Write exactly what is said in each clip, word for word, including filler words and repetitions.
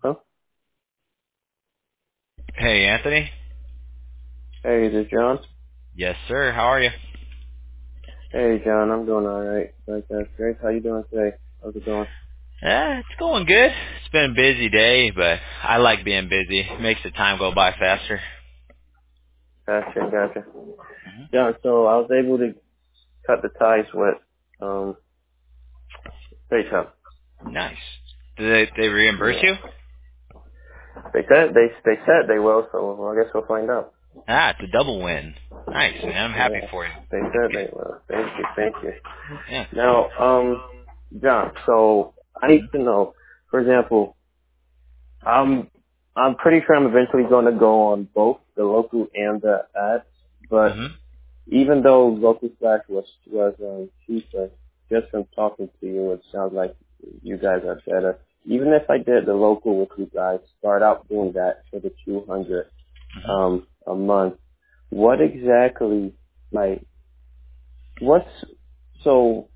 Huh? Hey, Anthony. Hey, is this John? Yes, sir. How are you? Hey, John, I'm doing all right. Fantastic. How you doing today? How's it going? Eh, it's going good. It's been a busy day, but I like being busy. It makes the time go by faster. Gotcha, gotcha. hmm John, so I was able to cut the ties with um PayPal. Nice. Did they, they reimburse Yeah. you? They said they they said they will, so well, I guess we'll find out. Ah, it's a double win. Nice, man. I'm happy Yeah. for you. They That's said good. they will. Thank you, thank you. Yeah. Now, um, John, so I need to know, for example, I'm I'm pretty sure I'm eventually going to go on both the local and the ads, but hmm even though local slash was was um, cheaper, just from talking to you, it sounds like you guys are better. Even if I did the local with you guys, start out doing that for the two hundred hmm um a month. What exactly, like, what's so?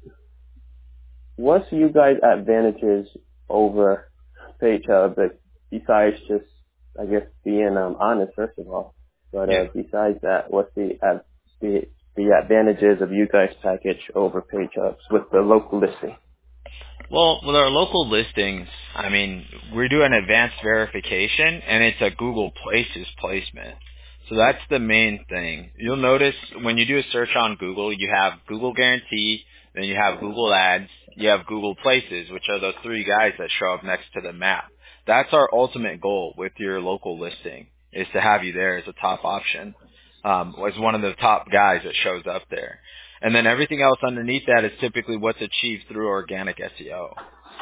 What's you guys' advantages over PayPal, but besides just, I guess, being um, honest, first of all. But Yeah. uh, besides that, what's the, uh, the the advantages of you guys' package over PayPal with the local listing? Well, with our local listings, I mean, we're doing advanced verification, and it's a Google Places placement. So that's the main thing. You'll notice when you do a search on Google, you have Google Guarantee, then you have Google Ads, you have Google Places, which are those three guys that show up next to the map. That's our ultimate goal with your local listing, is to have you there as a top option, um, as one of the top guys that shows up there. And then everything else underneath that is typically what's achieved through organic S E O.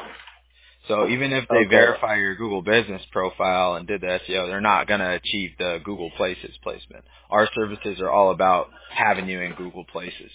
So even if they Okay. verify your Google business profile and did the S E O, they're not going to achieve the Google Places placement. Our services are all about having you in Google Places.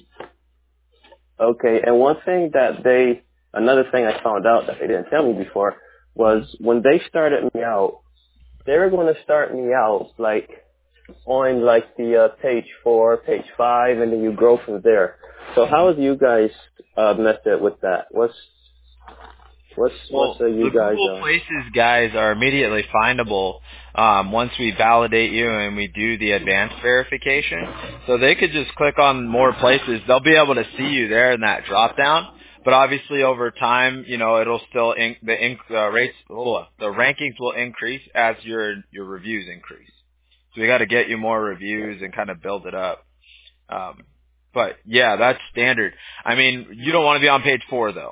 Okay. And one thing that they, another thing I found out that they didn't tell me before was hmm when they started me out, they were going to start me out like on like the uh, page four, page five, and then you grow from there. So how have you guys uh, method with that? What's what's what's Well, uh, you the guys Google uh? Places guys are immediately findable um, once we validate you and we do the advanced verification. So they could just click on more places. They'll be able to see you there in that drop down. But obviously, over time, you know, it'll still in, the in, uh, rates, oh, the rankings will increase as your your reviews increase. So we got to get you more reviews and kind of build it up. Um, but yeah, that's standard. I mean, you don't want to be on page four though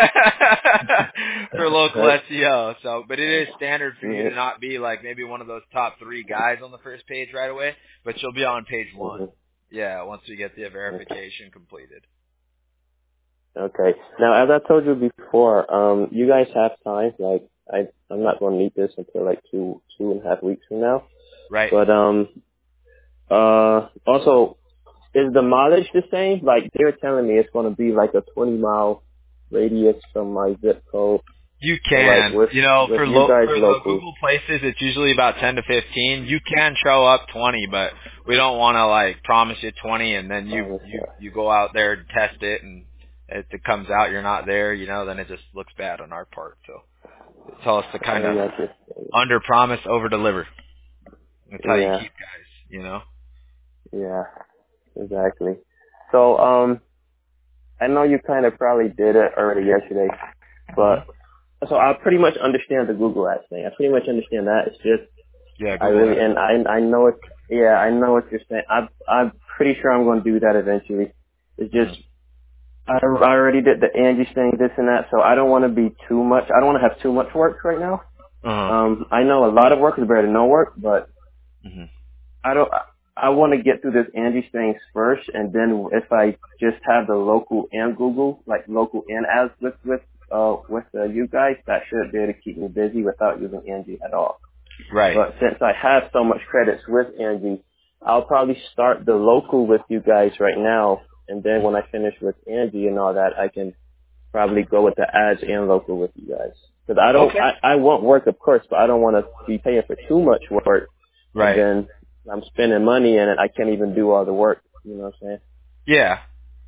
for local S E O. So, but it is standard for you to not be like maybe one of those top three guys on the first page right away, but you'll be on page one. Mm-hmm. Yeah, once we get the verification completed. Okay. Now, as I told you before, um, you guys have time. Like, I I'm not going to need this until like two two and a half weeks from now. Right. But um, uh, also, is the mileage the same? Like they're telling me it's going to be like a twenty mile radius from my zip code. You So like can, with you know, with for you lo- guys for the local. Google Places, it's usually about ten to fifteen. You can show up twenty, but we don't want to like promise you twenty and then you Um, you you go out there and test it and if it comes out you're not there, you know, then it just looks bad on our part. So tell us to I kind of got you. under promise, over deliver. That's how you Yeah, keep guys, you know. yeah, exactly. So um, I know you kind of probably did it already yesterday, hmm but so I pretty much understand the Google Ads thing. I pretty much understand that. It's just Yeah, I Google really Ads. and I I know it. Yeah, I know what you're saying. I I'm pretty sure I'm going to do that eventually. It's just hmm I, I already did the Angie thing, this and that, so I don't want to be too much. I don't want to have too much work right now. Uh-huh. Um, I know a lot of work is better than no work, but hmm I don't. I, I want to get through this Angie thing first, and then if I just have the local and Google, like local and ads with with uh with uh, you guys, that should be able to keep me busy without using Angie at all. Right. But since I have so much credits with Angie, I'll probably start the local with you guys right now, and then when I finish with Angie and all that, I can probably go with the ads and local with you guys. Because I don't, Okay. I, I want work, of course, but I don't want to be paying for too much work, and Right. then I'm spending money and I can't even do all the work. You know what I'm saying? Yeah.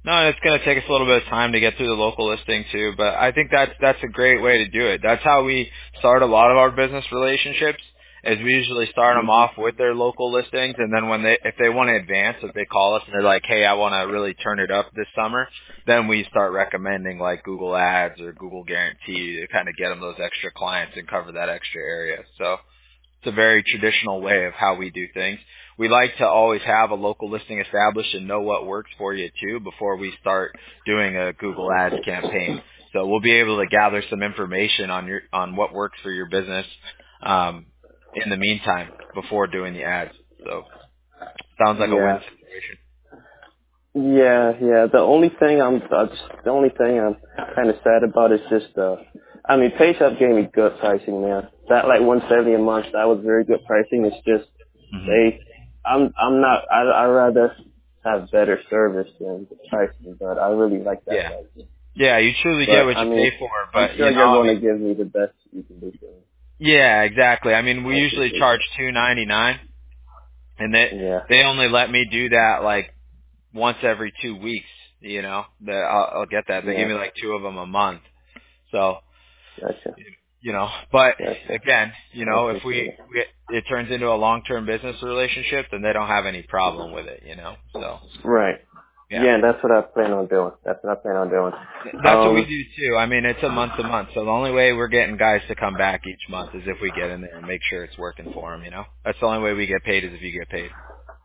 No, it's going to take us a little bit of time to get through the local listing too, but I think that's that's a great way to do it. That's how we start a lot of our business relationships. Is we usually start them hmm off with their local listings, and then when they if they want to advance, if they call us and they're like, "Hey, I want to really turn it up this summer," then we start recommending like Google Ads or Google Guarantee to kind of get them those extra clients and cover that extra area. So it's a very traditional way of how we do things. We like to always have a local listing established and know what works for you too before we start doing a Google Ads campaign. So we'll be able to gather some information on your on what works for your business um, in the meantime before doing the ads. So sounds like a Yeah. win situation. Yeah, yeah. The only thing I'm, uh, the only thing I'm kind of sad about is just, uh, I mean, PayShop gave me good pricing, man. That like one seventy a month, that was very good pricing. It's just hmm they, I'm, I'm not. I, I rather have better service than the pricing, but I really like that Yeah, pricing. yeah. You truly get But what I you mean, pay for, I'm but you sure know, you're I going mean, to give me the best you can do for me. yeah, exactly. I mean, we I usually appreciate charge that. two ninety nine, and they Yeah, they only let me do that like once every two weeks. You know, that I'll, I'll get that. They give yeah. me like two of them a month. So, Gotcha, you know, but gotcha. again, you I know, if appreciate we, it. we it turns into a long-term business relationship, then they don't have any problem with it. You know, so Right. yeah, Yeah, that's what I plan on doing. That's what I plan on doing. that's what we Um, do too. I mean, it's a month to month. So the only way we're getting guys to come back each month is if we get in there and make sure it's working for them. You know, that's the only way we get paid is if you get paid.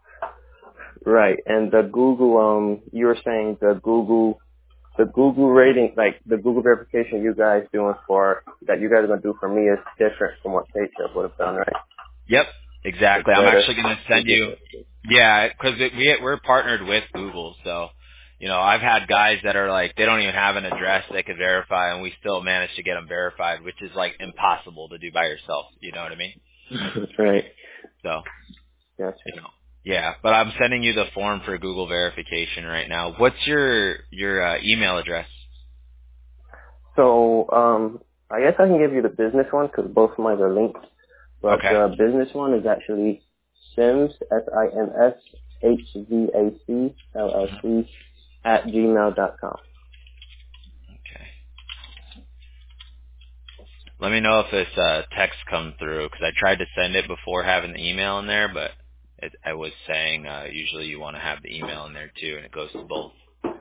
right. And the Google, um, you were saying the Google, the Google rating, like the Google verification you guys doing for, that you guys are going to do for me is different from what Paycheck would have done, right? Yep, It's exactly. I'm better actually going to send Google you. verification. Yeah, because we we're partnered with Google, so you know I've had guys that are like they don't even have an address they could verify, and we still manage to get them verified, which is like impossible to do by yourself. You know what I mean? That's right. So Gotcha. you know, yeah. But I'm sending you the form for Google verification right now. What's your your uh, email address? So, um, I guess I can give you the business one because both of mine are linked. But Okay. the business one is actually Sims, S I M S H V A C L L C at gmail dot com. Okay. Let me know if this uh, text come through because I tried to send it before having the email in there, but it, I was saying uh, usually you want to have the email in there too, and it goes to both.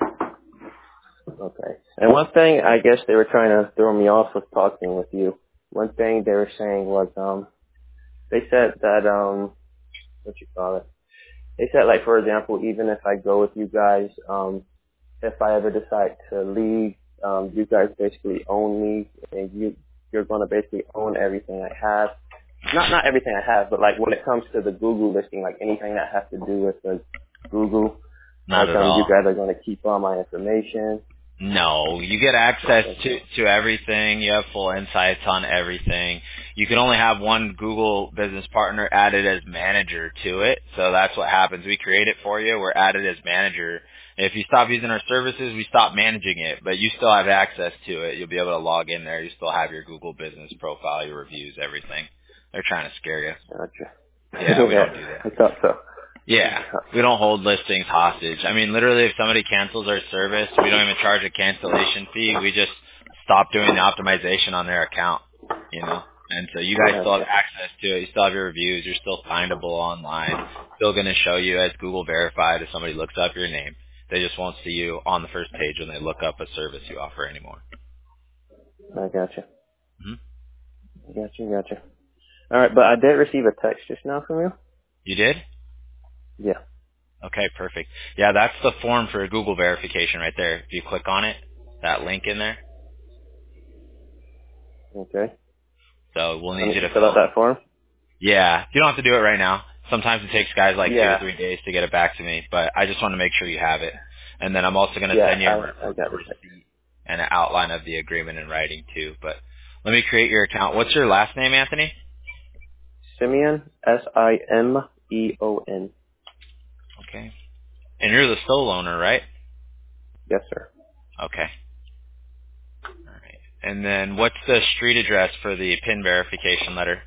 Okay. And one thing I guess they were trying to throw me off with talking with you. One thing they were saying was um they said that um what you call it? They said like for example, even if I go with you guys, um if I ever decide to leave, um you guys basically own me and you you're gonna basically own everything I have. Not not everything I have, but like when it comes to the Google listing, like anything that has to do with the Google, Not like at um you all. guys are gonna keep all my information. No, you get access to Okay. to everything. You have full insights on everything. You can only have one Google Business Partner added as manager to it. So that's what happens. We create it for you. We're added as manager. If you stop using our services, we stop managing it, but you still have access to it. You'll be able to log in there. You still have your Google Business profile, your reviews, everything. They're trying to scare you. Gotcha. Yeah, we Yeah, don't do that. I thought so. Yeah, we don't hold listings hostage. I mean, literally, if somebody cancels our service, we don't even charge a cancellation fee. We just stop doing the optimization on their account, you know? And so you guys still have Gotcha. access to it. You still have your reviews. You're still findable online. Still going to show you as Google verified if somebody looks up your name. They just won't see you on the first page when they look up a service you offer anymore. I gotcha. hmm Gotcha, gotcha. All right, but I did receive a text just now from you. You did? Yeah. Okay, perfect. Yeah, that's the form for Google verification right there. If you click on it, that link in there. Okay. So we'll I need need you to to fill out fill. that form. Yeah, you don't have to do it right now. Sometimes it takes guys like two or Yeah. three days to get it back to me, but I just want to make sure you have it. And then I'm also going to Yeah, send you a, re- I I got a the text. receipt and an outline of the agreement in writing too. But let me create your account. What's your last name, Anthony? Simeon, S I M E O N. Okay. And you're the sole owner, right? Yes, sir. Okay. All right. And then what's the street address for the PIN verification letter?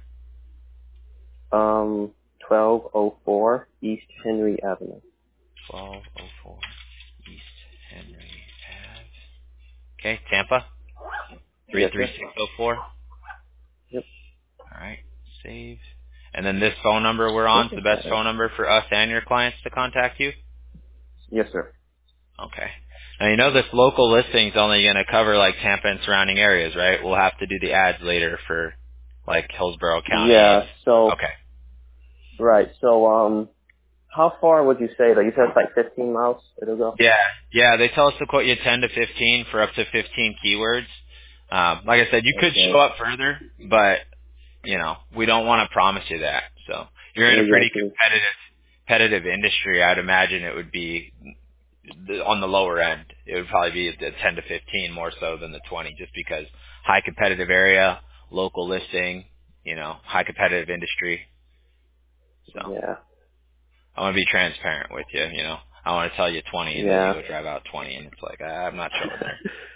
Um, twelve oh four East Henry Avenue. twelve oh four East Henry Ave. Okay, Tampa. Three Yes, three sir. six zero four. Yep. All right, save. And then this phone number we're on is the best phone number for us and your clients to contact you? Yes, sir. Okay. Now, you know this local listing's only going to cover, like, Tampa and surrounding areas, right? We'll have to do the ads later for, like, Hillsborough County. Yeah. So Okay. right. So um, how far would you say that? You said it's like fifteen miles. It'll go. Yeah. Yeah, they tell us to quote you ten to fifteen for up to fifteen keywords. Um, like I said, you could show Okay. up further, but, you know, we don't want to promise you that. So you're in I a pretty got you. competitive, competitive industry. I'd imagine it would be the, on the lower end. It would probably be the ten to fifteen more so than the twenty, just because high competitive area, local listing, you know, high competitive industry. So Yeah. I want to be transparent with you. You know, I want to tell you twenty, and then you Yeah. go drive out twenty, and it's like ah, I'm not showing there.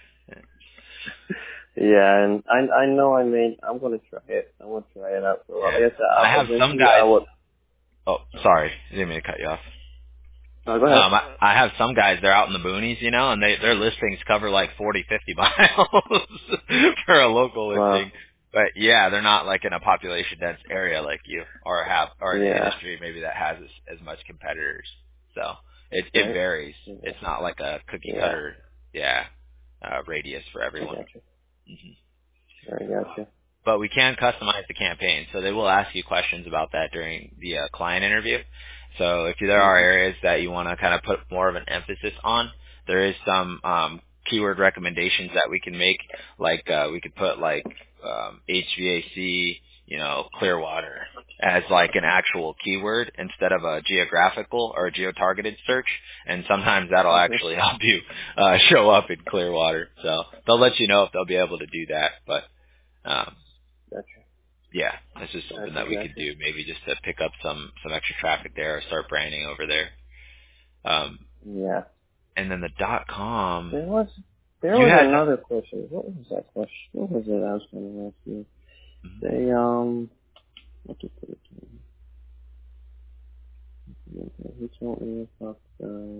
Yeah, and I I know I mean I'm gonna try it. I want to try it out. So I Yeah, guess I I, have some eventually I guys. would. Oh, sorry, I didn't mean to cut you off. No, go ahead. Um, I, I have some guys, they're out in the boonies, you know, and they, their listings cover like forty, fifty miles for a local Wow. listing. But yeah, they're not like in a population dense area like you, or have, or in an Yeah. industry maybe that has as, as much competitors. So it, it Right. varies. Yeah. It's not like a cookie Yeah. cutter, yeah, uh, radius for I everyone. got you. hmm I got you. But we can customize the campaign, so they will ask you questions about that during the uh, client interview. So if there are Mhm. areas that you want to kind of put more of an emphasis on, there is some um, keyword recommendations that we can make. Like uh, we could put like um, H V A C, you know, Clearwater as like an actual keyword instead of a geographical or a geo-targeted search, and sometimes that'll Mhm. actually help you uh, show up in Clearwater. So they'll let you know if they'll be able to do that, but. Um, Gotcha. yeah, this is something Gotcha. that we could Gotcha. do, maybe just to pick up some some extra traffic there or start branding over there. Um, Yeah. and then the dot com, There was there you was had another question. What was that question? What was it I was gonna ask you? They um. What did it? He told me about the.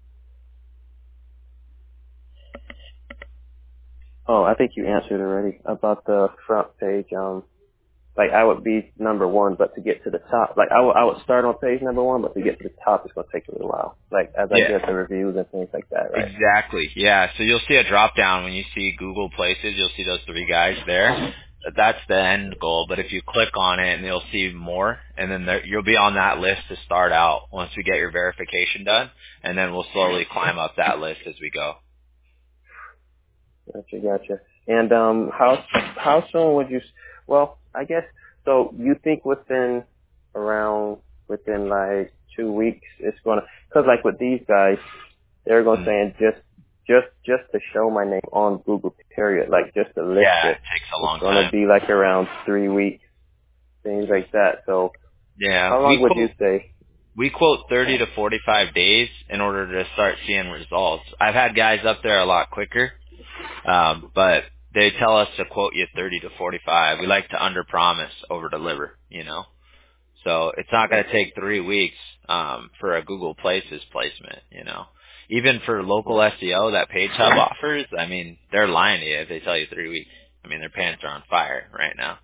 Oh, I think you answered already about the front page. Um, like I would be number one, but to get to the top, like I would, I would start on page number one, but to get to the top, it's gonna take a little while. Like as I yeah, get the reviews and things like that, right? exactly, yeah. So you'll see a drop down when you see Google Places. You'll see those three guys there. That's the end goal. But if you click on it, and you'll see more, and then there, you'll be on that list to start out once we get your verification done, and then we'll slowly climb up that list as we go. Gotcha, gotcha. And um, how how soon would you? Well, I guess so. You think within around within like two weeks, it's gonna because like with these guys, they're gonna Mm. saying just just just to show my name on Google period, like just to list Yeah, it it. takes a It's long gonna time. be like around three weeks, things like that. So Yeah, how we long would you quote say? we quote thirty to forty-five days in order to start seeing results. I've had guys up there a lot quicker, um, but they tell us to quote you thirty to forty-five. We like to under-promise, over-deliver, you know. So it's not going to Okay. take three weeks um, for a Google Places placement, you know. Even for local Yeah. S E O that Page Hub offers, I mean, they're lying to you if they tell you three weeks. I mean, their pants are on fire right now.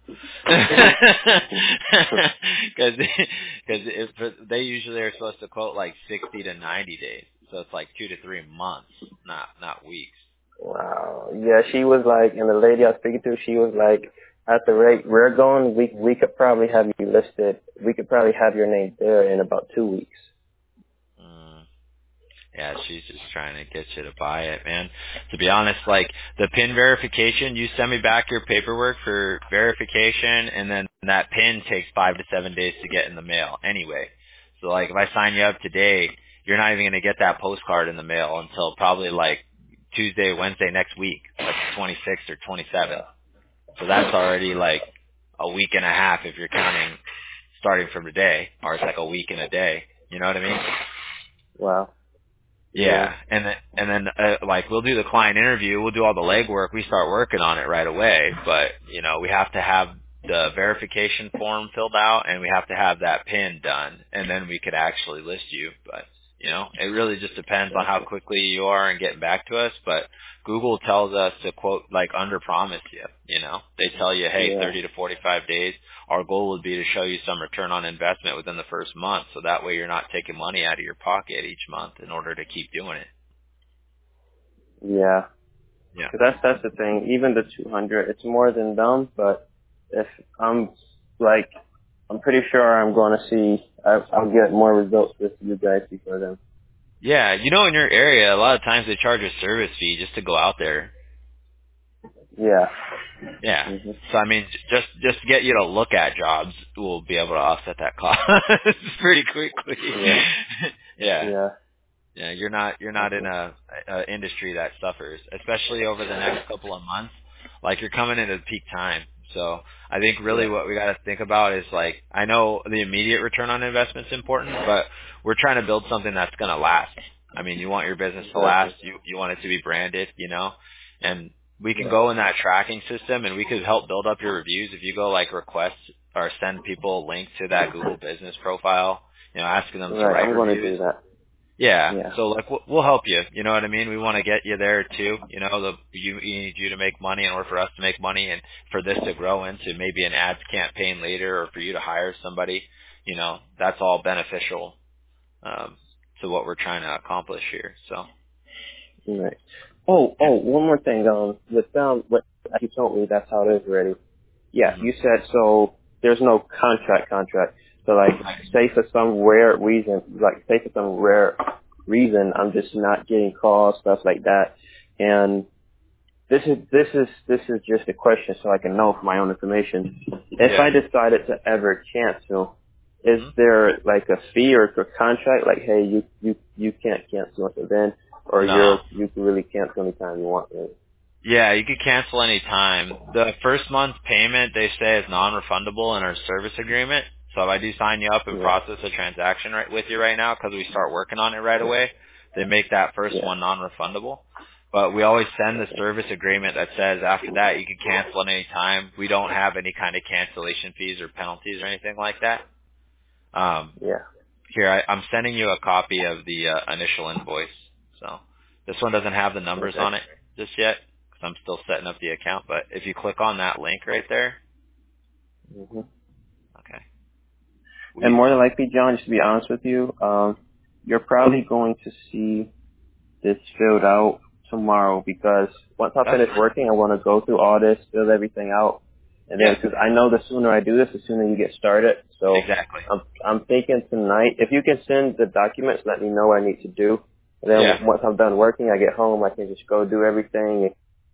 Because because they usually are supposed to quote like sixty to ninety days, so it's like two to three months, not not weeks. Wow. Yeah, she was like, and the lady I was speaking to, she was like, at the rate we're going, we we could probably have you listed. We could probably have your name there in about two weeks. Mm. Yeah, she's just trying to get you to buy it, man. To be honest, like the PIN verification, you send me back your paperwork for verification, and then that PIN takes five to seven days to get in the mail anyway. So like if I sign you up today, you're not even going to get that postcard in the mail until probably like Tuesday, Wednesday next week, like the twenty-sixth or twenty-seventh. Wow. So that's already like a week and a half if you're counting starting from today, or it's like a week and a day. You know what I mean? Wow. Yeah. Yeah, and then and then uh, like we'll do the client interview, we'll do all the legwork, we start working on it right away. But you know we have to have the verification form filled out, and we have to have that PIN done, and then we could actually list you. But You know, it really just depends on how Gotcha. quickly you are in getting back to us. But Google tells us to quote like under promise you. You know, they tell you, hey, Yeah. thirty to forty-five days. Our goal would be to show you some return on investment within the first month, so that way you're not taking money out of your pocket each month in order to keep doing it. Yeah. Yeah. 'Cause that's that's the thing. Even the two hundred, it's more than them. But if I'm like, I'm pretty sure I'm going to see. I, I'll get more results with you guys before then. Yeah, you know, in your area, a lot of times they charge a service fee just to go out there. Yeah. Yeah. Mhm. So I mean, just just to get you to look at jobs, we'll be able to offset that cost pretty quickly. Yeah. yeah. Yeah. Yeah, you're not you're not in Okay. a, a industry that suffers, especially over the next couple of months. Like you're coming into peak time. So I think really Yeah. what we got to think about is like, I know the immediate return on investment is important, but we're trying to build something that's going to last. I mean, you want your business to Exactly. last. You you want it to be branded, you know, and we can Right. go in that tracking system and we could help build up your reviews. If you go like request or send people a link to that Google business profile, you know, asking them to Right. write I'm going to reviews. do that. Yeah, Yeah. so like we'll, we'll help you. You know what I mean? We want to get you there too. You know, the you, you need you to make money in order for us to make money, and for this to grow into maybe an ads campaign later, or for you to hire somebody. You know, that's all beneficial um, to what we're trying to accomplish here. So Right. Oh, yeah. oh, one more thing. Um, with them, what you told me, that's how it is already. Yeah, hmm you said so. There's no contract, contract. So like, Right. say for some rare reason, like say for some rare reason, I'm just not getting calls, stuff like that. And this is this is this is just a question, so I can know for my own information. If Yeah. I decided to ever cancel, is hmm there like a fee or a contract? Like, hey, you you you can't cancel until then, or No. you're you can really cancel anytime you want. Right? Yeah, you could cancel any time. The first month's payment they say is non-refundable in our service agreement. So if I do sign you up and Yeah, process a transaction right with you right now, because we start working on it right away, they make that first yeah, one non-refundable. But we always send the okay, service agreement that says after that you can cancel at any time. We don't have any kind of cancellation fees or penalties or anything like that. Um, yeah, here, I, I'm sending you a copy of the uh, initial invoice. So this one doesn't have the numbers okay. on it just yet because I'm still setting up the account. But if you click on that link right there, hmm okay. And We more than likely, John, just to be honest with you, um, you're probably going to see this filled out tomorrow because once I that's finish fine. working, I want to go through all this, fill everything out, and then Yeah, because I know the sooner I do this, the sooner you get started. So exactly. I'm I'm thinking tonight, if you can send the documents, let me know what I need to do. And then Yeah. w- once I'm done working, I get home, I can just go do everything.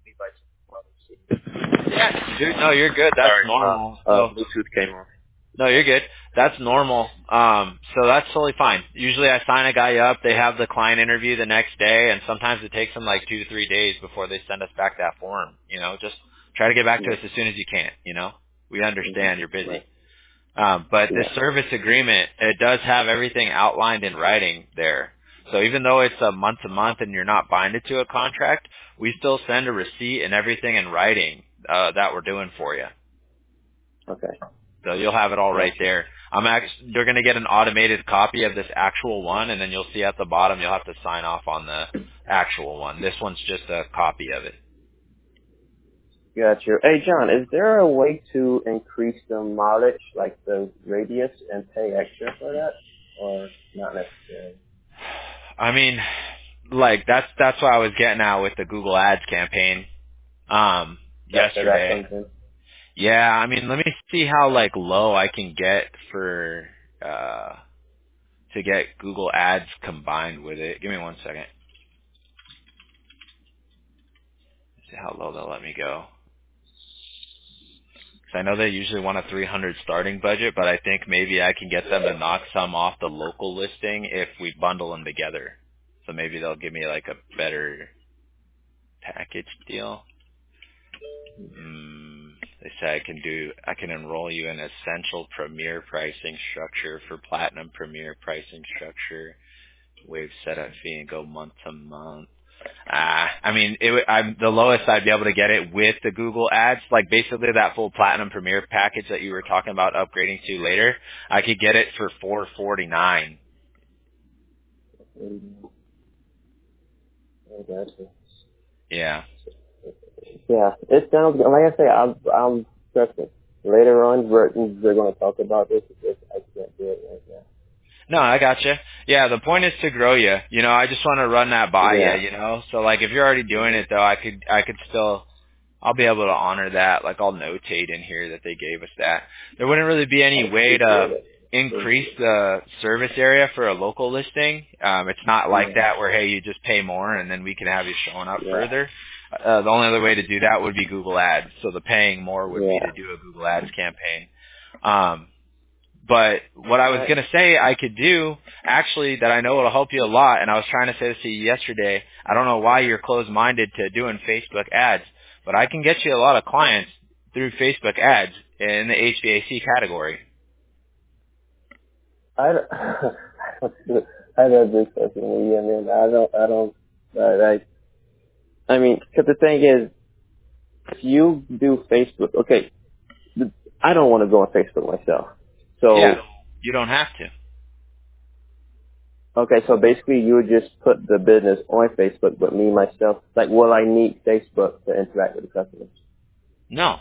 Yeah. Dude, no, you're good. That's Sorry, uh, normal. uh, So Bluetooth came on. no, you're good. That's normal. Um, so that's totally fine. Usually I sign a guy up, they have the client interview the next day, and sometimes it takes them like two to three days before they send us back that form. You know, just try to get back to Yeah. us as soon as you can, you know? We hmm understand you're busy. Right. Um, but this Yeah. service agreement, it does have everything outlined in writing there. So even though it's a month to month and you're not binded to a contract, we still send a receipt and everything in writing uh, that we're doing for you. Okay. So you'll have it all right Gotcha. there. I'm actually, you're going to get an automated copy of this actual one, and then you'll see at the bottom you'll have to sign off on the actual one. This one's just a copy of it. Gotcha. Hey, John, is there a way to increase the mileage, like the radius, and pay extra for that, or not necessarily? I mean, like that's that's what I was getting at with the Google Ads campaign um, That so that's yesterday. something. Yeah, I mean, let me see how like low I can get for uh, to get Google Ads combined with it. Give me one second. See how low they'll let me go. 'Cause I know they usually want a three hundred starting budget, but I think maybe I can get them to knock some off the local listing if we bundle them together. So maybe they'll give me like a better package deal. Mm, they say I can do, I can enroll you in essential premier pricing structure for platinum premier pricing structure, waive setup fee and go month to month. Uh, I mean, it, would- I'm the lowest I'd be able to get it with the Google Ads, like basically that full Platinum Premier package that you were talking about upgrading to later. I could get it for four forty-nine. I gotcha. Yeah. Yeah, it sounds good. Like I say, I'm, I'm trusting. Later on, we're, we're going to talk about this because I can't do it right now. No, I gotcha. Yeah, the point is to grow you. You know, I just want to run that by you, Yeah. you know? So, like, if you're already doing Mm-hmm. it, though, I could, I could still, I'll be able to honor that. Like, I'll notate in here that they gave us that. There wouldn't really be I any way appreciate to it. increase the service area for a local listing. Um, it's not like Yeah. that where, hey, you just pay more and then we can have you showing up Yeah. further. Uh, the only other way to do that would be Google Ads. So the paying more would be Yeah. to do a Google Ads campaign. Um, But what I was Alright. going to say I could do, actually, that I know will help you a lot, and I was trying to say this to you yesterday, I don't know why you're closed-minded to doing Facebook ads, but I can get you a lot of clients through Facebook ads in the H V A C category. I don't, I don't do social media, man. I don't, I don't, I, I, I mean, cause the thing is, if you do Facebook, okay, the, I don't want to go on Facebook myself. Yeah, So, you don't have to. okay, so basically you would just put the business on Facebook, but me, myself, like, will I need Facebook to interact with the customers? No.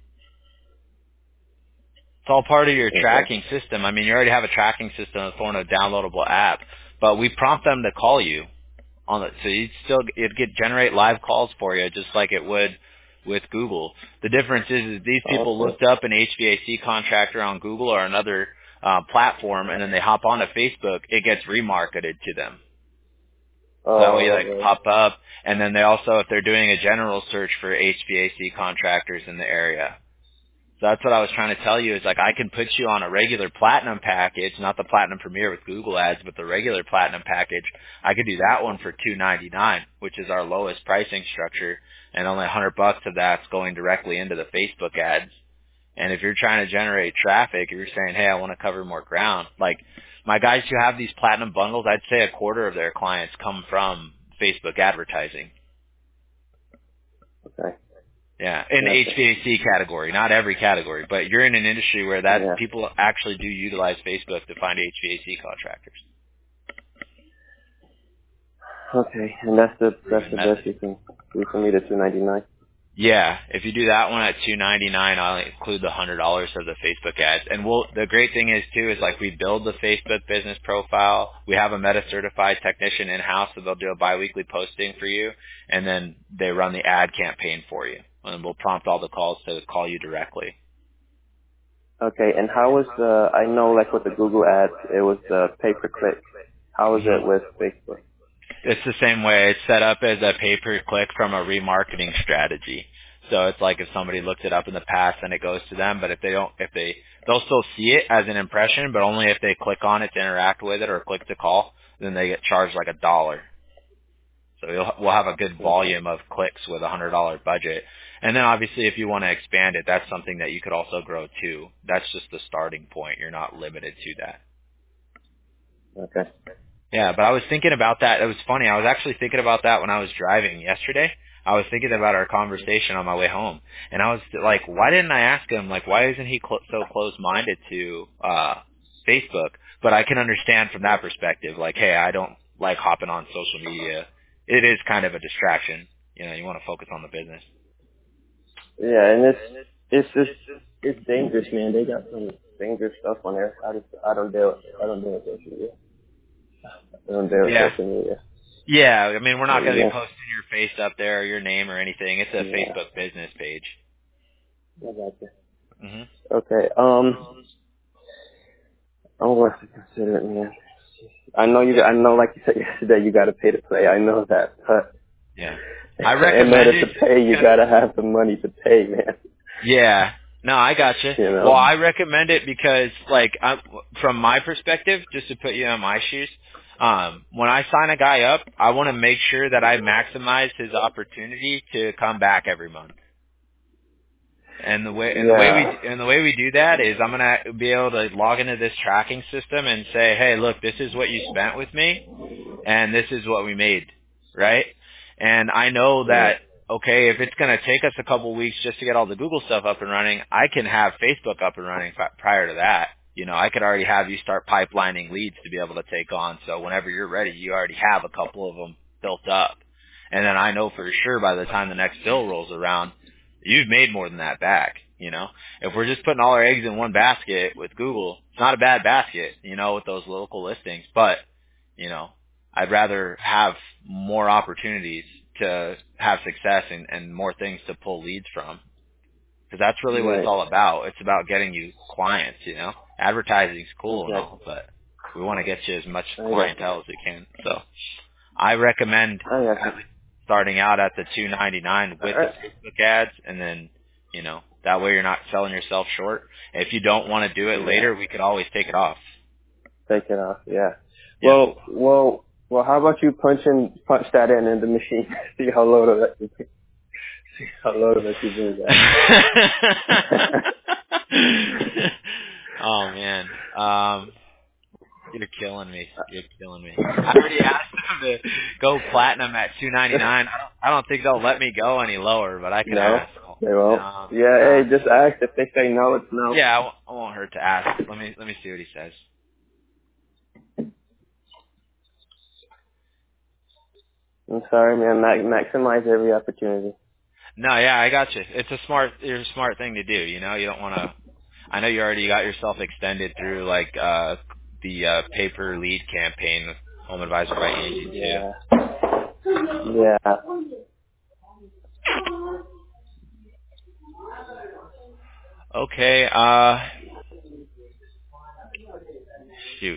It's all part of your Okay. tracking system. I mean, you already have a tracking system in the form of a downloadable app, but we prompt them to call you on it. So you'd still it'd get generate live calls for you just like it would with Google. The difference is, is these people Okay. looked up an H V A C contractor on Google or another uh, platform, and then they hop onto Facebook. It gets remarketed to them. So that way, like, Oh, pop up, and then they also, if they're doing a general search for H V A C contractors in the area. So that's what I was trying to tell you is, like, I can put you on a regular platinum package, not the platinum premier with Google ads, but the regular platinum package. I could do that one for two ninety-nine, which is our lowest pricing structure, and only a hundred bucks of that's going directly into the Facebook ads. And if you're trying to generate traffic, if you're saying, hey, I want to cover more ground, like my guys who have these platinum bundles, I'd say a quarter of their clients come from Facebook advertising. okay. Yeah, in the Gotcha. H V A C category, not every category, but you're in an industry where that Yeah. people actually do utilize Facebook to find H V A C contractors. Okay, and that's the that's Proven the method. best you can do for me, the two ninety nine. Yeah, if you do that one at two ninety-nine, I'll include the hundred dollars of the Facebook ads. And we'll the great thing is too is like we build the Facebook business profile. We have a Meta certified technician in house, so they'll do a biweekly posting for you, and then they run the ad campaign for you, and we'll prompt all the calls to call you directly. Okay, and how was the? I know, like with the Google ads, it was the pay per click. How is hmm it with Facebook? It's the same way. It's set up as a pay-per-click from a remarketing strategy. So it's like if somebody looked it up in the past, then it goes to them. But if they don't, if they, they'll still see it as an impression, but only if they click on it to interact with it or click to call, then they get charged like a dollar. So you'll, we'll have a good Okay. volume of clicks with a hundred dollar budget. And then obviously if you want to expand it, that's something that you could also grow too. That's just the starting point. You're not limited to that. Okay. Yeah, but I was thinking about that. It was funny. I was actually thinking about that when I was driving yesterday. I was thinking about our conversation on my way home, and I was like, why didn't I ask him, like, why isn't he cl- so close-minded to uh Facebook? But I can understand from that perspective, like, hey, I don't like hopping on social media. It is kind of a distraction. You know, you want to focus on the business. Yeah, and it's it's just it's dangerous, man. They got some dangerous stuff on there. I just I don't deal I don't deal with social media. I don't deal with Yeah. social media. Yeah, I mean, we're So, not going to be yeah. posting your face up there or your name or anything. It's a Yeah. Facebook business page. I got you. hmm Okay. Um, I'm going to consider it, man. I know you. I know, like you said yesterday, you got to pay to play. I know that, but Yeah. I in recommend order to it. pay, you got to have the money to pay, man. Yeah. No, I gotcha. You Well, know. I recommend it because, like, I, from my perspective, just to put you in my shoes, um, when I sign a guy up, I want to make sure that I maximize his opportunity to come back every month. And the way and the way Yeah. we and the way we do that is I'm gonna be able to log into this tracking system and say, hey, look, this is what you spent with me, and this is what we made, right? And I know Yeah. that, okay, if it's going to take us a couple weeks just to get all the Google stuff up and running, I can have Facebook up and running fi- prior to that. you know, I could already have you start pipelining leads to be able to take on. So whenever you're ready, you already have a couple of them built up. And then I know for sure by the time the next bill rolls around, you've made more than that back, you know. If we're just putting all our eggs in one basket with Google, it's not a bad basket, you know, with those local listings. But, you know, I'd rather have more opportunities to have success and, and more things to pull leads from. Because that's really what Right. it's all about. It's about getting you clients, you know. Advertising's cool and all, but we want to get you as much clientele as we can. So I recommend starting out at the two ninety-nine with the Facebook ads, and then, you know, that way you're not selling yourself short. If you don't want to do it later, we could always take it off. Take it off, yeah. yeah. Well, well, well. How about you punch in, punch that in in the machine? See how low to let you. See how low to let you do that. Oh man. Um. You're killing me. You're killing me. I already asked them to go platinum at two ninety-nine. I don't, I don't think they'll let me go any lower, but I can no, ask. They won't. Um, yeah, hey, just ask. If they say no, it's no. Yeah, I won't, I won't hurt to ask. Let me let me see what he says. I'm sorry, man. Max, maximize every opportunity. No, yeah, I got you. It's a smart, it's a smart thing to do. You know, you don't want to. I know you already got yourself extended through like uh the uh, pay-per lead campaign with Home Advisor by Angie too. Yeah. Yeah. Okay. Uh. Shoot.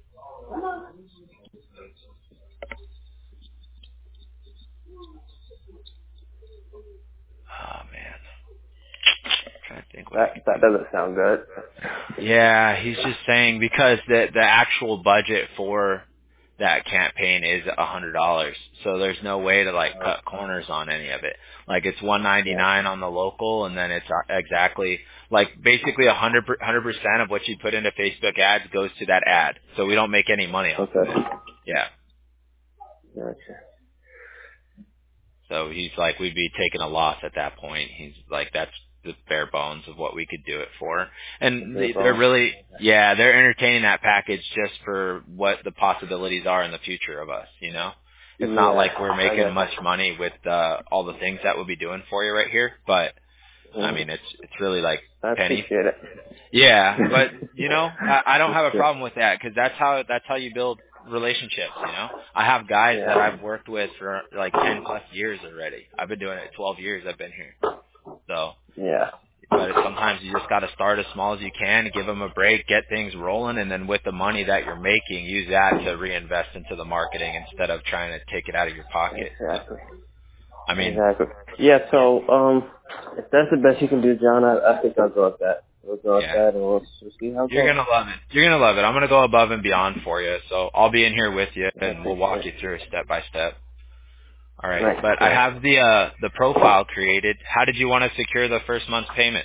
Oh man. I'm trying to think what That that doesn't sound good. Yeah, he's just saying because the the actual budget for that campaign is a hundred dollars, so there's no way to like cut corners on any of it. Like it's one ninety nine on the local, and then it's exactly like basically a hundred hundred percent of what you put into Facebook ads goes to that ad, so we don't make any money off Okay. of it. Yeah. Gotcha. So he's like, we'd be taking a loss at that point. He's like, that's the bare bones of what we could do it for. And they, they're really, yeah, they're entertaining that package just for what the possibilities are in the future of us, you know? It's yeah, not like we're making much money with uh, all the things that we'll be doing for you right here, but I mean, it's it's really like I penny. appreciate it. Yeah, but you know, I, I don't have a problem with that because that's how that's how you build relationships. You know, I have guys yeah. that I've worked with for like ten plus years already. I've been doing it twelve years. I've been here, so yeah. But sometimes you just got to start as small as you can, give them a break, get things rolling, and then with the money that you're making, use that to reinvest into the marketing instead of trying to take it out of your pocket. Exactly. I mean, exactly. Yeah. So, um, if that's the best you can do, John, I, I think I'll go with that. We'll go with yeah. that, and we'll, we'll see how it You're goes. gonna love it. You're gonna love it. I'm gonna go above and beyond for you, so I'll be in here with you, and we'll walk you through step by step. All right. Right. But I Right. have the uh, the profile created. How did you want to secure the first month's payment?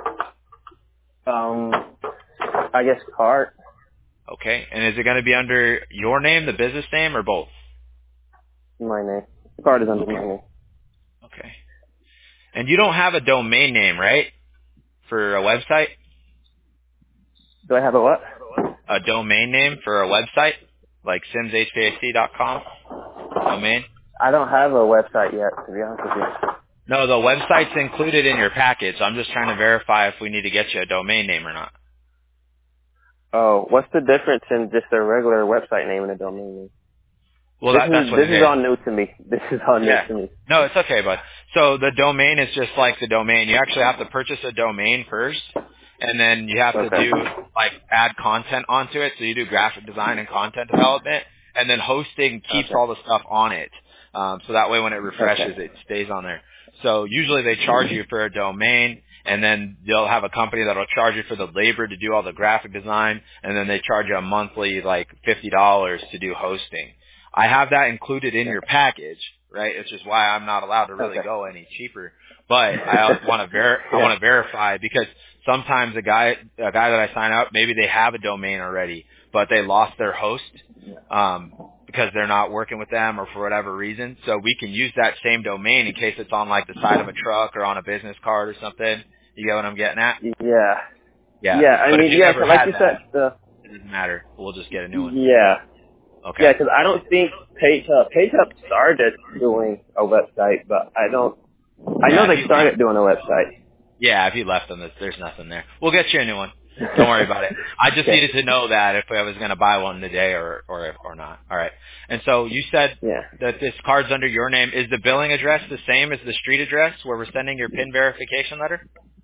Um, I guess card. Okay. And is it going to be under your name, the business name, or both? My name. Card is under Okay. my name. Okay. And you don't have a domain name, right? For a website? Do I have a what? A domain name for a website? Like sims h v a c dot com? Domain? I don't have a website yet, to be honest with you. No, the website's included in your package. I'm just trying to verify if we need to get you a domain name or not. Oh, what's the difference in just a regular website name and a domain name? Well, This that, is that's what this it is is. all new to me. This is all new Yeah. to me. No, it's okay, bud. So the domain is just like the domain. You actually have to purchase a domain first, and then you have Okay. to do, like, add content onto it. So you do graphic design and content development, and then hosting keeps Okay. all the stuff on it. Um, so that way when it refreshes, Okay. it stays on there. So usually they charge you for a domain, and then they'll have a company that'll charge you for the labor to do all the graphic design, and then they charge you a monthly, like, fifty dollars to do hosting. I have that included in your package, right? It's just why I'm not allowed to really Okay. go any cheaper. But I want to ver- I Yeah. want to verify because sometimes a guy a guy that I sign up, maybe they have a domain already, but they lost their host um, because they're not working with them or for whatever reason. So we can use that same domain in case it's on like the side of a truck or on a business card or something. You get what I'm getting at? Yeah. Yeah. Yeah, I But mean, if you yeah, never 'cause like had you that, said, the it doesn't matter. We'll just get a new one. yeah, Okay. yeah, 'cause I don't think PayTub PayTub started doing a website, but I don't. I know Yeah, if they you left, started doing a website. yeah, if you left them, there's there's nothing there. We'll get you a new one. Don't worry about it. I just Okay. needed to know that if I was going to buy one today or or or not. All right. And so you said Yeah. that this card's under your name. Is the billing address the same as the street address where we're sending your PIN verification letter?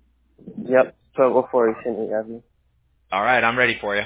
Yep. twelve oh four East Henry Avenue. All right, I'm ready for you.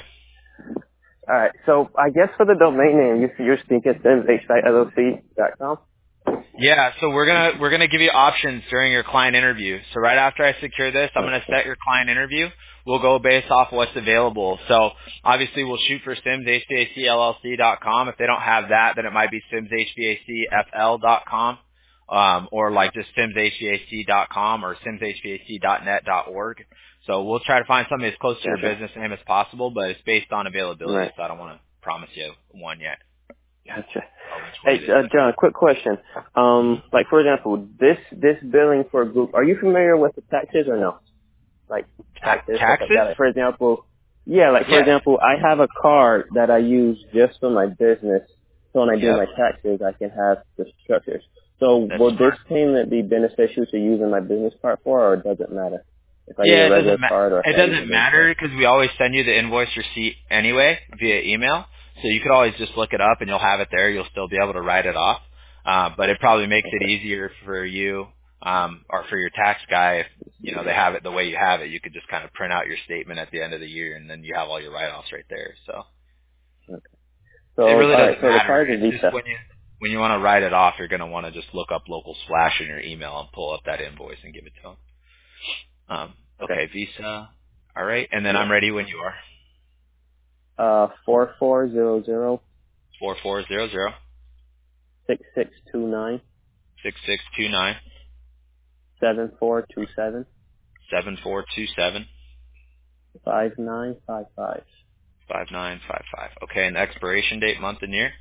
All right. So I guess for the domain name, you, you're thinking sims h site l l c dot com. Yeah, so we're gonna we're gonna give you options during your client interview. So right after I secure this, I'm gonna set your client interview. We'll go based off what's available. So obviously we'll shoot for sims h v a c l l c dot com. If they don't have that, then it might be sims h v a c f l dot com, um, or like just sims h v a c dot com or sims h v a c dot net dot org. So we'll try to find something as close to your Gotcha. business name as possible, but it's based on availability. Right. So I don't want to promise you one yet. Gotcha. Or which one Hey, it is. uh, John, quick question. Um, like for example, this this billing for Google, are you familiar with the taxes or no? Like Ta- taxes, stuff like taxes? that. Like for example, yeah, like for Yeah. example, I have a card that I use just for my business. So when I do Yep. my taxes, I can have the structures. So That's will this smart. payment be beneficial to using my business card for, or does it matter if I use Yeah, a it regular doesn't ma- card or if it I use a doesn't business matter card? because we always send you the invoice receipt anyway via email. So you could always just look it up and you'll have it there. You'll still be able to write it off. Uh, but it probably makes it Okay. easier for you um, or for your tax guy if you know they have it the way you have it. You could just kind of print out your statement at the end of the year and then you have all your write-offs right there. So Okay. So it really all right. doesn't So the matter. card is It's just Visa. when you when you want to write it off, you're going to want to just look up local splash in your email and pull up that invoice and give it to them. Um, Okay. okay, Visa. All right, and then Yeah. I'm ready when you are. Uh, four four zero zero Four four zero zero six six two nine six six two nine seven four two seven seven four two seven five nine five five five nine five five. Okay, and expiration date, month and year.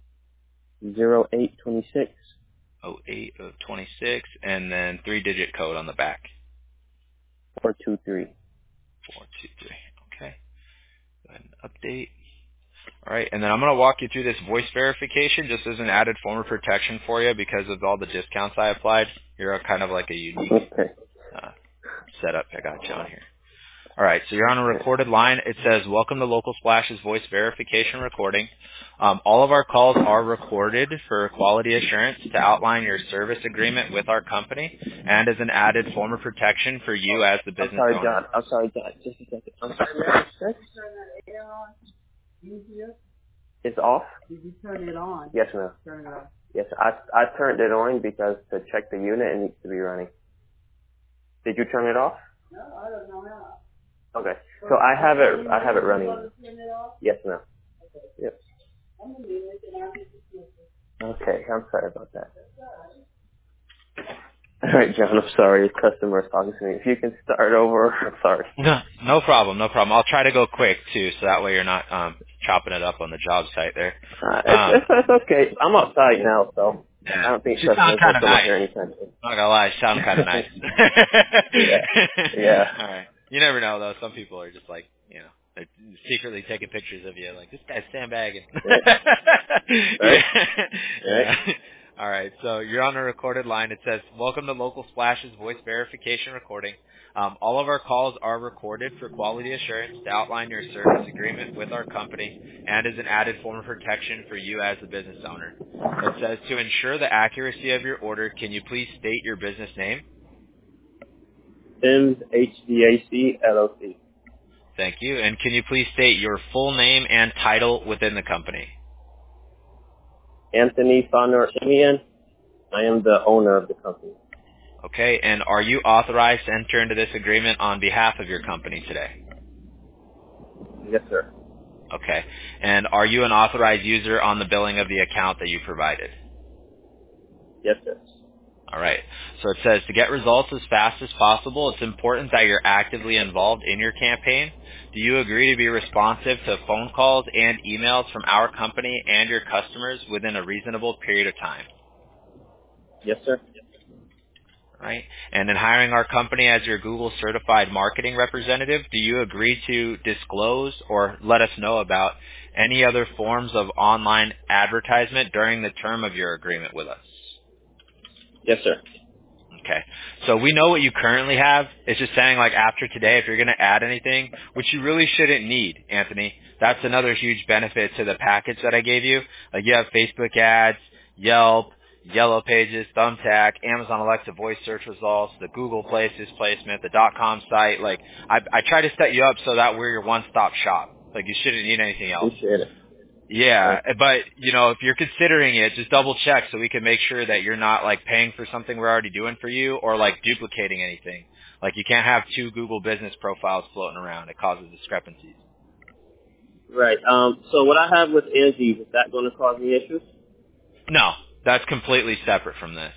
zero eight twenty six Oh eight of twenty six, and then three digit code on the back. four two three. Four two three. Okay. Go ahead and update. All right, and then I'm going to walk you through this voice verification just as an added form of protection for you because of all the discounts I applied. You're a kind of like a unique Okay. uh, setup I got you on here. All right, so you're on a recorded line. It says, welcome to Local Splash's voice verification recording. Um, all of our calls are recorded for quality assurance to outline your service agreement with our company and as an added form of protection for you as the I'm business sorry, owner. John. I'm sorry, John. Just a second. I'm sorry, man. Sir? It's off? Did you turn it on? Yes, ma'am. Turn it on. Yes, I I turned it on because to check the unit it needs to be running. Did you turn it off? No, I don't know how. Okay. So I have it I have it running. Yes, ma'am. Yep. Okay, I'm sorry about that. All right, John, I'm sorry. Your customer is talking to me. If you can start over, I'm sorry. No, no problem, no problem. I'll try to go quick too, so that way you're not um, chopping it up on the job site there. Uh, it's, Um, it's, it's okay. I'm outside now, so I yeah, don't think you sound customers will kind of come out nice. here anytime soon. Not gonna lie, you sound kind of nice. yeah. Yeah. All right, you never know though. Some people are just like, you know, they're secretly taking pictures of you, like this guy's sandbagging. Right. Right. yeah, Right. yeah. All right, so you're on a recorded line. It says, "Welcome to Local Splash's voice verification recording. Um, all of our calls are recorded for quality assurance to outline your service agreement with our company and as an added form of protection for you as the business owner." It says, "To ensure the accuracy of your order, can you please state your business name?" Sims H V A C L L C. Thank you. And can you please state your full name and title within the company? Anthony Fonor Simeon. I am the owner of the company. Okay. And are you authorized to enter into this agreement on behalf of your company today? Yes, sir. Okay. And are you an authorized user on the billing of the account that you provided? Yes, sir. All right. So it says to get results as fast as possible, it's important that you're actively involved in your campaign. Do you agree to be responsive to phone calls and emails from our company and your customers within a reasonable period of time? Yes, sir. right? And in hiring our company as your Google certified marketing representative, do you agree to disclose or let us know about any other forms of online advertisement during the term of your agreement with us? Yes, sir. Okay. So we know what you currently have. It's just saying, like, after today, if you're going to add anything, which you really shouldn't need, Anthony, that's another huge benefit to the package that I gave you. Like, you have Facebook ads, Yelp, Yellow Pages, Thumbtack, Amazon Alexa voice search results, the Google Places placement, the .com site. Like, I, I try to set you up so that we're your one-stop shop. Like, you shouldn't need anything else. Appreciate it. Yeah, but, you know, if you're considering it, just double check so we can make sure that you're not, like, paying for something we're already doing for you or, like, duplicating anything. Like, you can't have two Google business profiles floating around. It causes discrepancies. Right. Um. So what I have with Angie, is that going to cause any issues? No, that's completely separate from this.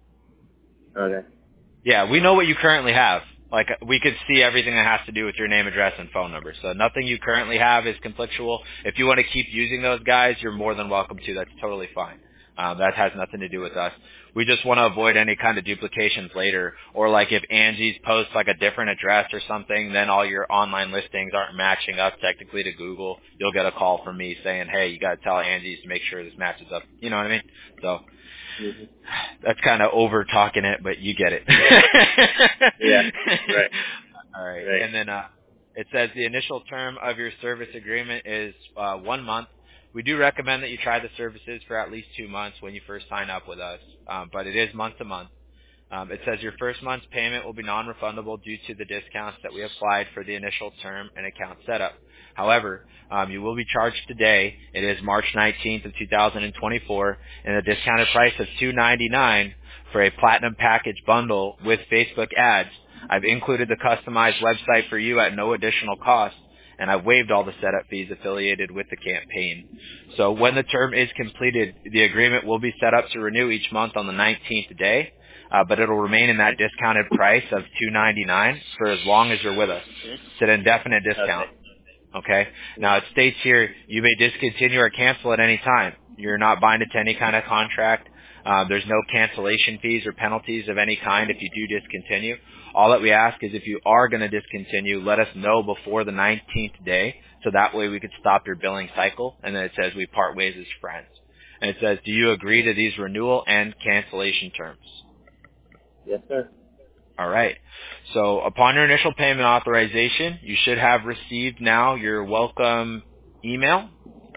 Okay. Yeah, we know what you currently have. Like, we could see everything that has to do with your name, address, and phone number. So nothing you currently have is conflictual. If you want to keep using those guys, you're more than welcome to. That's totally fine. Um, that has nothing to do with us. We just want to avoid any kind of duplications later. Or like if Angie's posts like a different address or something, then all your online listings aren't matching up technically to Google. You'll get a call from me saying, hey, you got to tell Angie's to make sure this matches up. You know what I mean? So Mm-hmm. that's kind of over talking it, but you get it. Yeah. Right. All right. Right. And then uh, it says the initial term of your service agreement is uh, one month. We do recommend that you try the services for at least two months when you first sign up with us, um, but it is month to month. Um, it says your first month's payment will be non-refundable due to the discounts that we applied for the initial term and account setup. However, um, you will be charged today. It is March nineteenth of two thousand twenty-four, and a discounted price of two ninety-nine for a platinum package bundle with Facebook ads. I've included the customized website for you at no additional cost, and I've waived all the setup fees affiliated with the campaign. So when the term is completed, the agreement will be set up to renew each month on the nineteenth day. Uh, but it'll remain in that discounted price of two ninety-nine for as long as you're with us. It's an indefinite discount. Okay. Now it states here you may discontinue or cancel at any time. You're not binded to any kind of contract. Uh, there's no cancellation fees or penalties of any kind if you do discontinue. All that we ask is if you are going to discontinue, let us know before the nineteenth day, so that way we could stop your billing cycle. And then it says we part ways as friends. And it says, do you agree to these renewal and cancellation terms? Yes, sir. All right. So upon your initial payment authorization, you should have received now your welcome email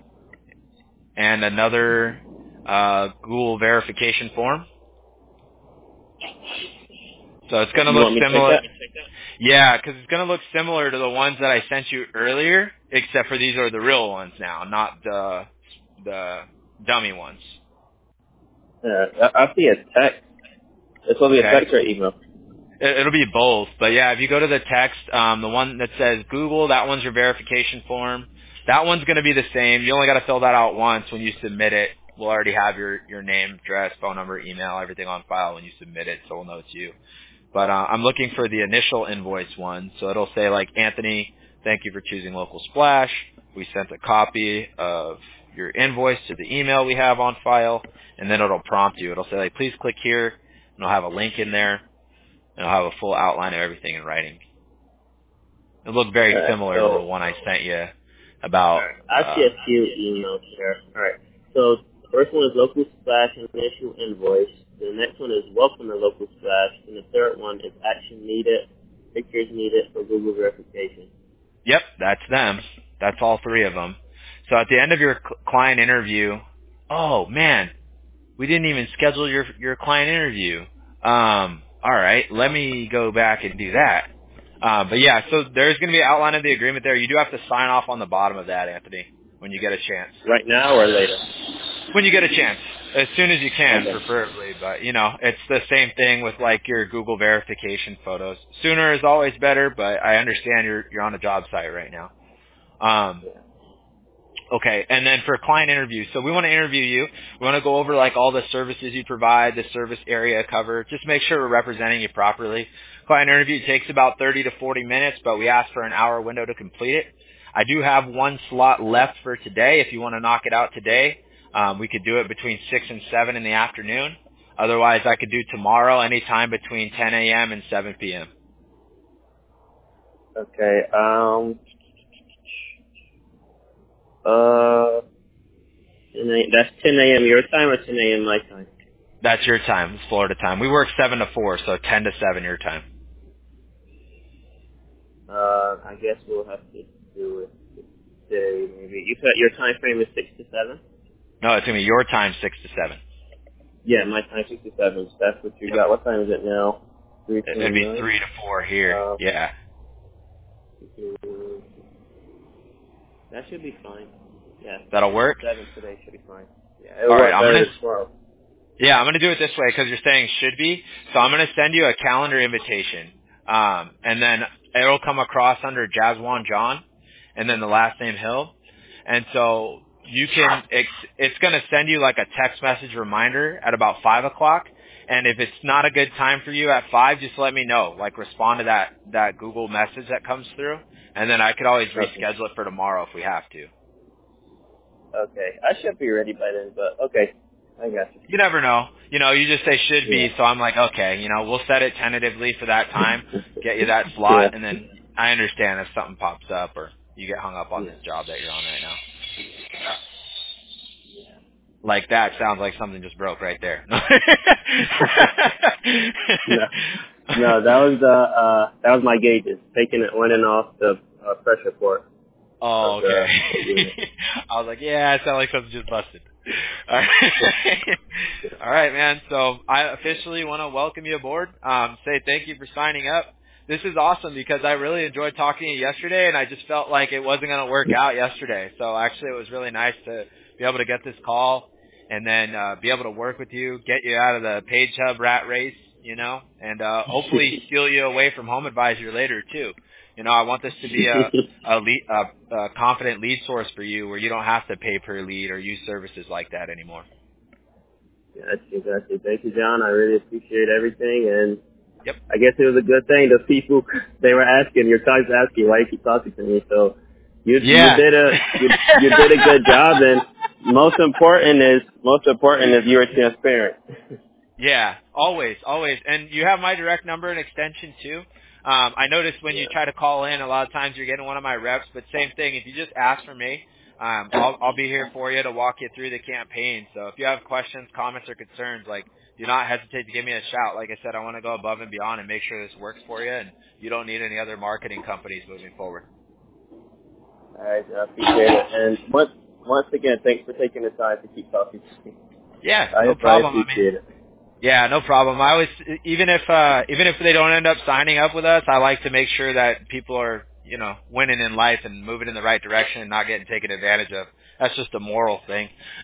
and another uh, Google verification form. So it's going to You look want me to similar. take that? Yeah, because it's going to look similar to the ones that I sent you earlier, except for these are the real ones now, not the the dummy ones. Yeah, I, I see a text. It's going to be a Okay. text or email. It- It'll be both, but yeah, if you go to the text, um, the one that says Google, that one's your verification form. That one's going to be the same. You only got to fill that out once when you submit it. We'll already have your, your name, address, phone number, email, everything on file when you submit it, so we'll know it's you. But uh, I'm looking for the initial invoice one, so it'll say like, Anthony, thank you for choosing Local Splash. We sent a copy of your invoice to the email we have on file, and then it'll prompt you. It'll say like, please click here, and it'll have a link in there. And I'll have a full outline of everything in writing. It looked very All right, similar so, to the one I sent you about. all right. I see Uh, a few emails here. All right. So the first one is Local Splash initial invoice. The next one is Welcome to Local Splash. And the third one is Action Needed, Pictures Needed for Google Verification. yep, that's them. That's all three of them. So at the end of your cl- client interview, oh man, we didn't even schedule your your client interview. Um, all right, let me go back and do that. Uh, but yeah, so there's going to be an outline of the agreement there. You do have to sign off on the bottom of that, Anthony, when you get a chance. Right now or later? When you get a chance, as soon as you can, Okay. preferably. But, you know, it's the same thing with, like, your Google verification photos. Sooner is always better, but I understand you're you're on a job site right now. Um, Yeah. okay, and then for client interviews, so we want to interview you. We want to go over, like, all the services you provide, the service area cover. Just make sure we're representing you properly. Client interview takes about thirty to forty minutes, but we ask for an hour window to complete it. I do have one slot left for today. If you want to knock it out today, um, we could do it between six and seven in the afternoon. Otherwise, I could do tomorrow anytime between ten a.m. and seven p.m. Okay. Um. Uh. That's ten a.m. your time or ten a.m. my time? That's your time. It's Florida time. We work seven to four, so ten to seven your time. Uh, I guess we'll have to do it today, maybe. You said your time frame is six to seven? No, it's going to be your time, six to seven. Yeah, my time six to seven. So that's what you Yep. got. What time is it now? three It'd be twenty-nine? three to four here. Uh, Yeah. that should be fine. Yeah, That'll six to work? seven today should be fine. Yeah, it'll All right, work I'm better going to... than tomorrow. Yeah, I'm going to do it this way because you're saying should be. So I'm going to send you a calendar invitation. Um, and then it'll come across under Jazwan John and then the last name Hill. And so you can, it's, it's going to send you like a text message reminder at about five o'clock. And if it's not a good time for you at five, just let me know. Like respond to that, that Google message that comes through. And then I could always Okay. reschedule it for tomorrow if we have to. Okay. I should be ready by then, but okay. I got you. You never know. You know, you just say should be, Yeah. so I'm like, okay, you know, we'll set it tentatively for that time, get you that slot, Yeah. and then I understand if something pops up or you get hung up on Yeah. this job that you're on right now. Like that sounds like something just broke right there. No. No, that was the uh that was my gauges. Taking it on and off the uh, pressure port Oh, of the, okay. the unit. I was like, yeah, it sounds like something just busted. All right. All right, man. So I officially want to welcome you aboard. Um, say thank you for signing up. This is awesome because I really enjoyed talking to you yesterday, and I just felt like it wasn't going to work out yesterday. So actually, it was really nice to be able to get this call and then uh, be able to work with you, get you out of the Page Hub rat race, you know, and uh, hopefully steal you away from Home Advisor later too. You know, I want this to be a a, lead, a a confident lead source for you, where you don't have to pay per lead or use services like that anymore. Gotcha, gotcha. Thank you, John. I really appreciate everything, and Yep. I guess it was a good thing. The people they were asking, your colleagues asking, why you keep talking to me. So you you Yeah. did a you, you did a good job, and most important is most important is you were transparent. Yeah, always, always. And you have my direct number and extension too. Um, I noticed when you Yeah. try to call in, a lot of times you're getting one of my reps, but same thing. If you just ask for me, um, I'll, I'll be here for you to walk you through the campaign. So if you have questions, comments, or concerns, like, do not hesitate to give me a shout. Like I said, I want to go above and beyond and make sure this works for you, and you don't need any other marketing companies moving forward. All right, I appreciate it. And once once again, thanks for taking the time to keep talking to me. Yeah, I no I problem. I mean, appreciate it. yeah, no problem. I always, even if uh, even if they don't end up signing up with us, I like to make sure that people are, you know, winning in life and moving in the right direction and not getting taken advantage of. That's just a moral thing.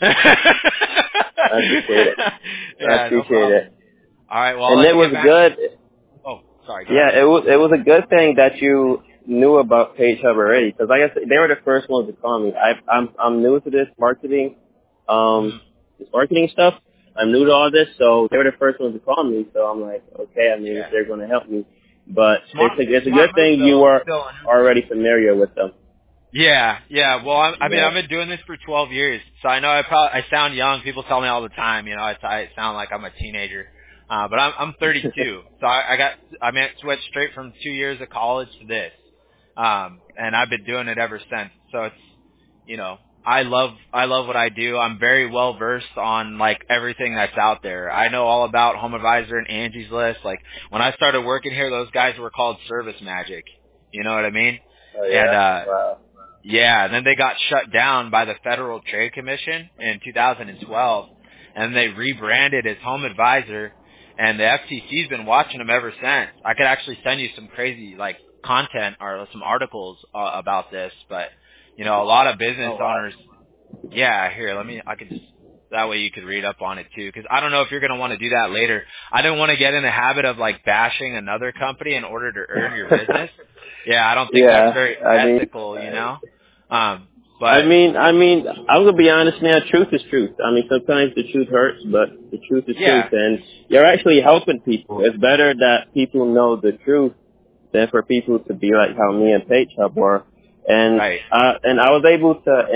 I appreciate it. I Yeah, no appreciate problem. it. All right, well, I'll And let it you was get back. good. Oh, sorry. Go ahead. Yeah, it was it was a good thing that you knew about Page Hub already, because like I said, they were the first ones to call me. I, I'm I'm new to this marketing, um, Mhm. this marketing stuff. I'm new to all this, so they were the first ones to call me. So I'm like, okay, I mean, Yeah. they're going to help me. But it's Smart, a it's a smart good move thing you though. were Still. already familiar with them. Yeah, yeah. Well, I'm, I mean, Yeah. I've been doing this for twelve years, so I know I probably I sound young. People tell me all the time, you know, I, I sound like I'm a teenager, uh, but I'm I'm thirty-two, so I, I got I mean, switched straight from two years of college to this, um, and I've been doing it ever since. So it's, you know, I love I love what I do. I'm very well versed on like everything that's out there. I know all about Home Advisor and Angie's List. Like when I started working here, those guys were called Service Magic. You know what I mean? Oh And yeah. uh Wow. yeah, and then they got shut down by the Federal Trade Commission in two thousand twelve, and they rebranded as Home Advisor, and the F T C's been watching them ever since. I could actually send you some crazy like content or some articles uh, about this, but you know, a lot of business Oh wow. owners. Yeah, here, let me. I could just that way you could read up on it too, because I don't know if you're going to want to do that later. I didn't want to get in the habit of like bashing another company in order to earn your business. Yeah, I don't think that's Yeah. very I mean. ethical, you know. Um, I but mean, I mean, I'm gonna be honest, man. Truth is truth. I mean, sometimes the truth hurts, but the truth is truth, yeah, and you're actually helping people. It's better that people know the truth than for people to be like how me and Paige Hub were. And right. uh, and I was able to, and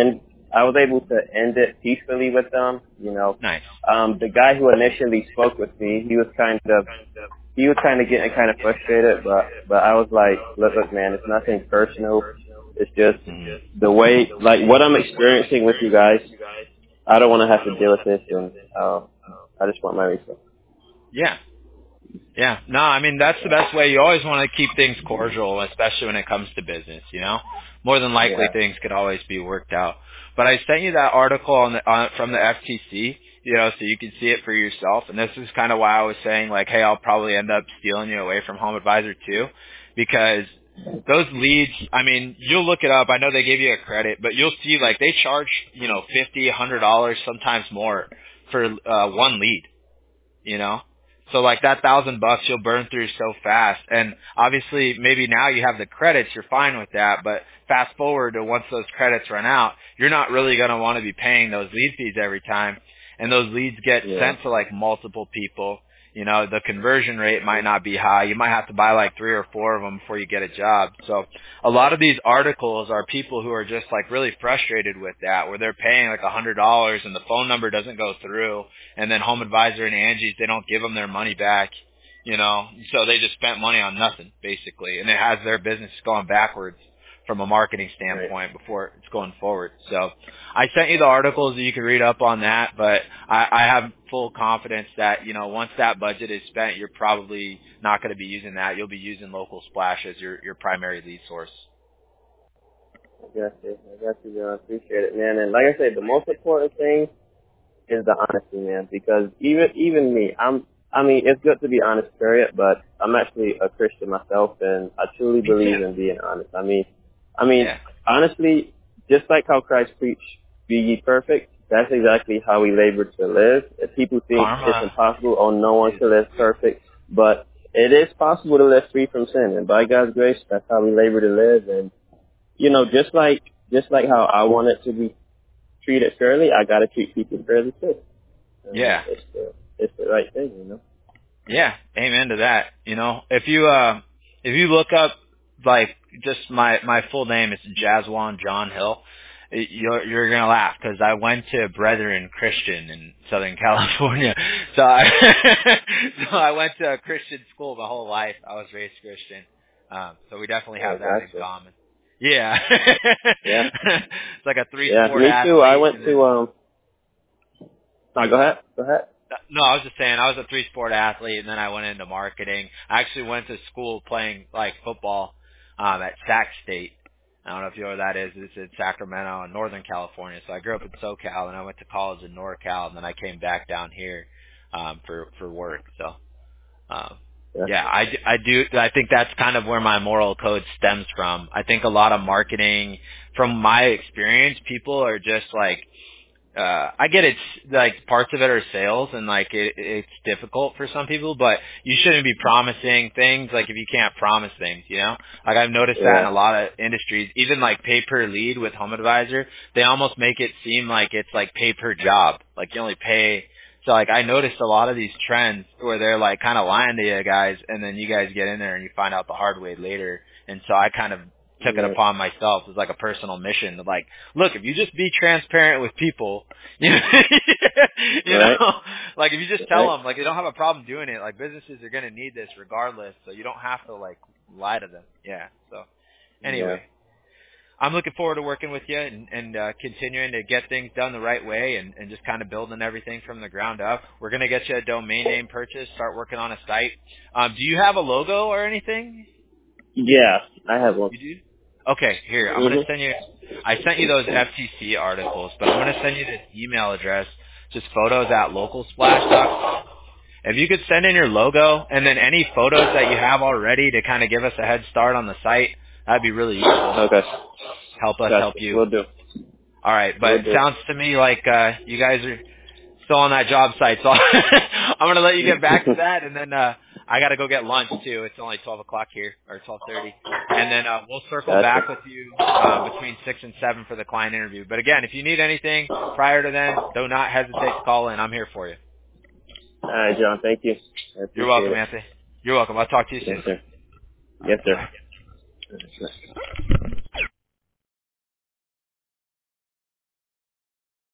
I was able to end it peacefully with them. You know, Nice. um, the guy who initially spoke with me, he was kind of he was kind of getting kind of frustrated, but but I was like, look, look, man, it's nothing personal. It's just Mm-hmm. the way, like what I'm experiencing with you guys. I don't want to have to deal with this, and uh, I just want my refund. Yeah. Yeah. No, I mean, that's the best way. You always want to keep things cordial, especially when it comes to business, you know? More than likely, Yeah. things could always be worked out. But I sent you that article on the, on, from the F T C, you know, so you can see it for yourself. And this is kind of why I was saying, like, hey, I'll probably end up stealing you away from Home Advisor too, because those leads, I mean, you'll look it up. I know they gave you a credit, but you'll see, like, they charge, you know, fifty dollars, one hundred dollars, sometimes more for uh, one lead, you know? So like that thousand bucks you'll burn through so fast. And obviously maybe now you have the credits, you're fine with that. But fast forward to once those credits run out, you're not really going to want to be paying those lead fees every time. And those leads get Yeah. sent to like multiple people. You know, the conversion rate might not be high. You might have to buy like three or four of them before you get a job. So a lot of these articles are people who are just like really frustrated with that, where they're paying like a hundred dollars and the phone number doesn't go through, and then Home Advisor and Angie's, they don't give them their money back, you know, so they just spent money on nothing basically, and it has their business going backwards from a marketing standpoint Right. before it's going forward. So I sent you the articles that you can read up on that, but I, I have full confidence that, you know, once that budget is spent, you're probably not going to be using that. You'll be using Local Splash as your, your primary lead source. I got you. I got you, John. I appreciate it, man. And like I said, the most important thing is the honesty, man. Because even even me, I'm. I mean, it's good to be honest, period. But I'm actually a Christian myself, and I truly Me too. believe in being honest. I mean, I mean, Yeah. honestly, just like how Christ preached, "Be ye perfect." That's exactly how we labor to live. If people think it's Karma. impossible, oh, no one can live perfect, but it is possible to live free from sin, and by God's grace, that's how we labor to live. And you know, just like just like how I want it to be treated fairly, I gotta treat people fairly too. And Yeah. it's the it's the right thing, you know. Yeah, amen to that. You know, if you uh, if you look up like just my my full name is Jazwan John Hill, you're you're gonna laugh because I went to Brethren Christian in Southern California. So I so I went to a Christian school my whole life. I was raised Christian, um, so we definitely Oh, have that in gotcha. common. Yeah, Yeah, it's like a three yeah. sport Me too. I athlete, went and to then um. No, go ahead. Go ahead. no, I was just saying I was a three sport athlete and then I went into marketing. I actually went to school playing like football um at Sac State. I don't know if you know where that is. It's in Sacramento in Northern California. So I grew up in SoCal and I went to college in NorCal and then I came back down here um for for work. So um Yeah. yeah, I, d- I do I think that's kind of where my moral code stems from. I think a lot of marketing, from my experience, people are just like uh I get it's like parts of it are sales and like it it's difficult for some people, but you shouldn't be promising things like if you can't promise things, you know? Like I've noticed that in Yeah. a lot of industries, even like pay per lead with Home Advisor, they almost make it seem like it's like pay per job. Like you only pay. So like I noticed a lot of these trends where they're like kind of lying to you guys, and then you guys get in there and you find out the hard way later. And so I kind of took it Yeah. upon myself as like a personal mission to like, look, if you just be transparent with people, you know, you Right. know, like if you just tell Right. them, like they don't have a problem doing it, like businesses are going to need this regardless, so you don't have to like lie to them. Yeah. So Yeah. anyway, I'm looking forward to working with you and, and uh, continuing to get things done the right way and, and just kind of building everything from the ground up. We're going to get you a domain name purchase, start working on a site. Um, do you have a logo or anything? Yeah. I have one. You do? Okay, here, I'm going to Mhm. send you, I sent you those F T C articles, but I'm going to send you this email address, just photos at local splash dot com. If you could send in your logo and then any photos that you have already to kind of give us a head start on the site, that'd be really useful. Okay. Help us help Gotcha. you. We'll do. All right, but We'll it do. sounds to me like uh, you guys are still on that job site, so I'm going to let you get back to that, and then uh, I got to go get lunch too. It's only twelve o'clock here, or twelve thirty, and then uh, we'll circle Gotcha. back with you uh, between six and seven for the client interview. But again, if you need anything prior to then, do not hesitate to call in. I'm here for you. All right, John. Thank you. I You're appreciate welcome, it. Anthony. You're welcome. I'll talk to you Yes, soon. sir. All Yes, right, sir. bye-bye. Yes, sir.